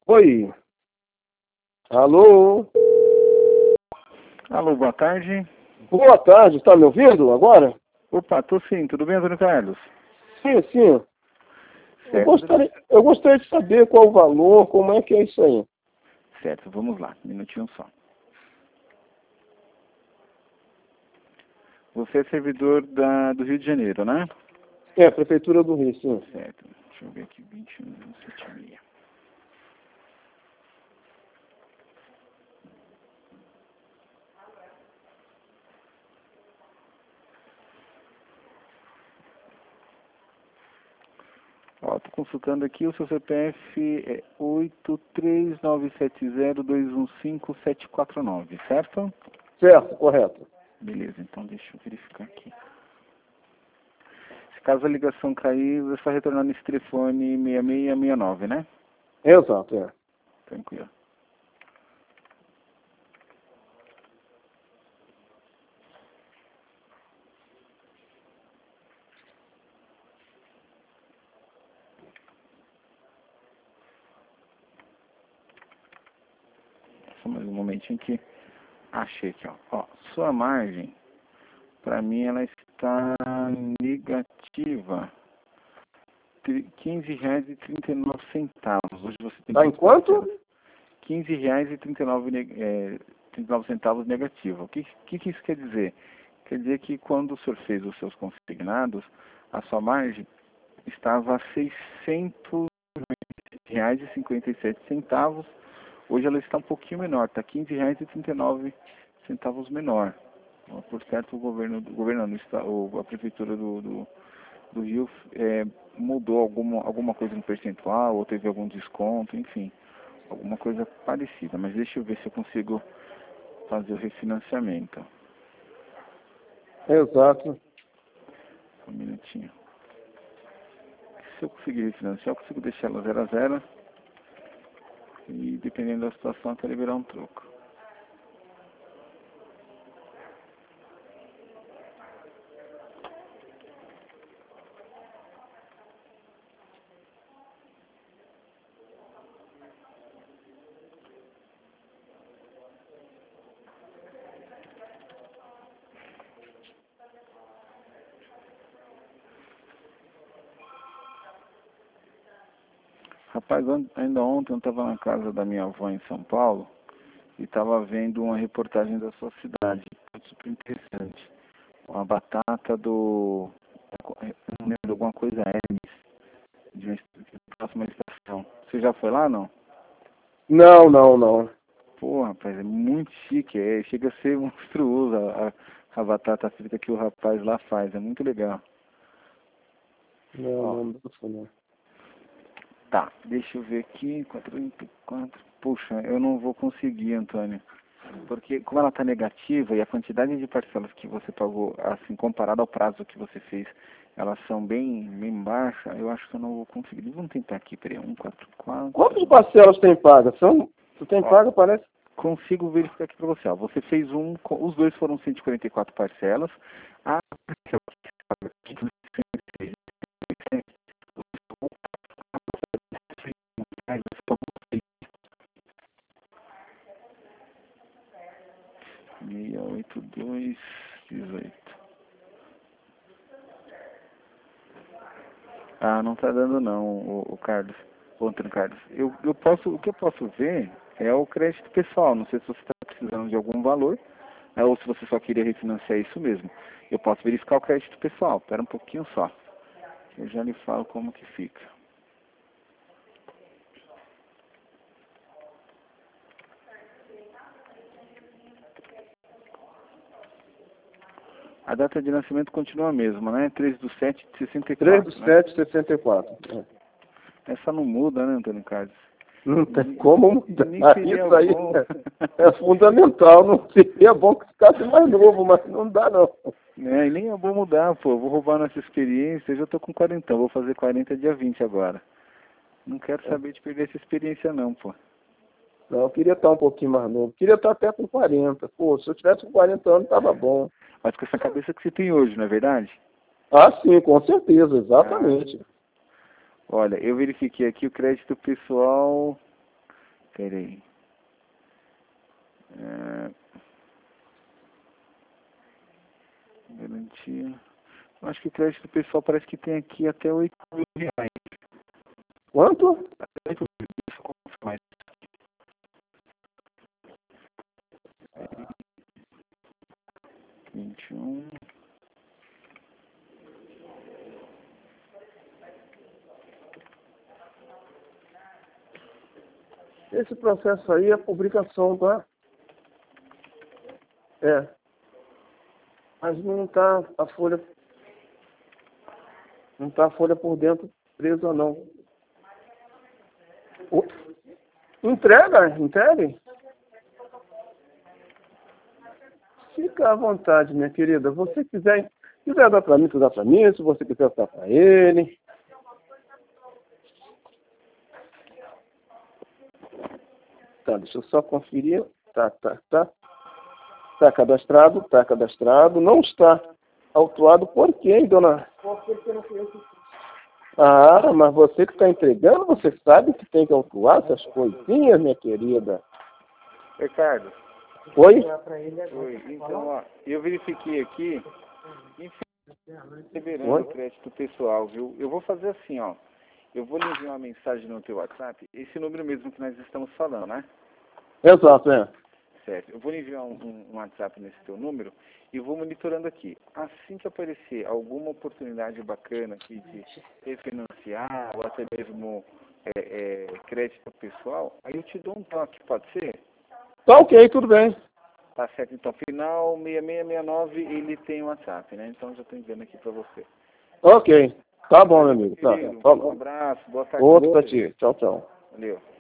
Oi. Alô? Alô, boa tarde. Boa tarde, está me ouvindo agora? Opa, tô sim, tudo bem, Antônio Carlos? Sim, sim. Certo, Eu gostaria de saber qual o valor, como é que é isso aí. certo, vamos lá, um minutinho só. Você é servidor do Rio de Janeiro, né? É, Prefeitura do Rio, sim. Certo, deixa eu ver aqui, 2176. Ó, tô consultando aqui, o seu CPF é 83970215749, certo? Certo, correto. Beleza, então deixa eu verificar aqui. Se caso a ligação cair, você vai retornar nesse telefone 6669, né? Exato, é. Tranquilo. Só mais um momentinho que achei aqui, ó. Ó, sua margem, para mim, ela está negativa. R$ 15,39. Hoje você tem Tá em quantas quanto? parcelas? R$ 15,39 negativo. O que isso quer dizer? Quer dizer que quando o senhor fez os seus consignados, a sua margem estava a R$ 600,57. Hoje ela está um pouquinho menor, está R$ 15,39 menor. Por certo, a prefeitura do Rio mudou alguma coisa no percentual, ou teve algum desconto, enfim, alguma coisa parecida. Mas deixa eu ver se eu consigo fazer o refinanciamento. Exato. Um minutinho. Se eu conseguir refinanciar, eu consigo deixar ela 0 a 0 e dependendo da situação até liberar um troco. Rapaz, ainda ontem eu estava na casa da minha avó em São Paulo e estava vendo uma reportagem da sua cidade. Foi super interessante. Uma batata eu não lembro, alguma coisa Hermes, de próxima estação. Você já foi lá, não? Não, não, não. Pô, rapaz, é muito chique. Chega a ser monstruoso a batata frita que o rapaz lá faz. É muito legal. Não, Ó, não, não. tá, deixa eu ver aqui. 44. Puxa, eu não vou conseguir, Antônio. Porque como ela está negativa e a quantidade de parcelas que você pagou, assim, comparado ao prazo que você fez, elas são bem baixas, eu acho que eu não vou conseguir. Vamos tentar aqui, peraí, 144. Quantas parcelas tem paga? Tu tem Ó, paga, parece? consigo verificar aqui para você. Ó, você fez os dois foram 144 parcelas. A parcela que você paga aqui, 682,18. Ah, não tá dando não, o Carlos, o Antônio Carlos. O que eu posso ver é o crédito pessoal. Não sei se você está precisando de algum valor, ou se você só queria refinanciar isso mesmo. Eu posso verificar o crédito pessoal. Espera um pouquinho só. Eu já lhe falo como que fica. A data de nascimento continua a mesma, né? 3/7/64, 3 do né? 7, 64. Essa não muda, né, Antônio Carlos? Não tem como Nem mudar. seria Isso aí bom. é fundamental. Não seria bom que ficasse mais novo, mas não dá não. E nem é bom mudar, pô. Vou roubar nossa experiência. Eu já tô com 40, vou fazer 40 dia 20 agora. Não quero saber de perder essa experiência não, pô. Não, eu queria estar um pouquinho mais novo. Queria estar até com 40. Pô, se eu tivesse com 40 anos, tava bom. Mas com essa cabeça que você tem hoje, não é verdade? Ah, sim, com certeza, Ah, exatamente. olha, eu verifiquei aqui o crédito pessoal. Peraí. Garantia. Eu acho que o crédito pessoal parece que tem aqui até R$ 8.000. Quanto? Até 8.000. Deixa eu confirmar isso. 21. Esse processo aí é publicação, tá? É. Mas não tá a folha. Não tá a folha por dentro presa, não. Entregue. Fica à vontade, minha querida. Se você quiser dar para mim, tu dá para mim. Se você quiser dar para ele. Tá, deixa eu só conferir. Tá. Tá cadastrado. Não está autuado. Por quê, dona? Porque não foi eu que... Ah, mas você que está entregando, você sabe que tem que autuar essas coisinhas, minha querida. Ricardo. Oi? Oi. Então, ó, eu verifiquei aqui, liberando o crédito pessoal, viu? Eu vou fazer assim, ó. Eu vou lhe enviar uma mensagem no teu WhatsApp, esse número mesmo que nós estamos falando, né? Exato, é. Certo. Eu vou lhe enviar um WhatsApp nesse teu número e vou monitorando aqui. Assim que aparecer alguma oportunidade bacana aqui de refinanciar ou até mesmo crédito pessoal, aí eu te dou um toque, pode ser? Tá ok, tudo bem. Tá certo. Então, final 6669, ele tem WhatsApp, né? Então, já estou enviando aqui para você. Ok. Tá bom, meu amigo. Tá. Um abraço, boa tarde. Outro pra ti. Tchau. Valeu.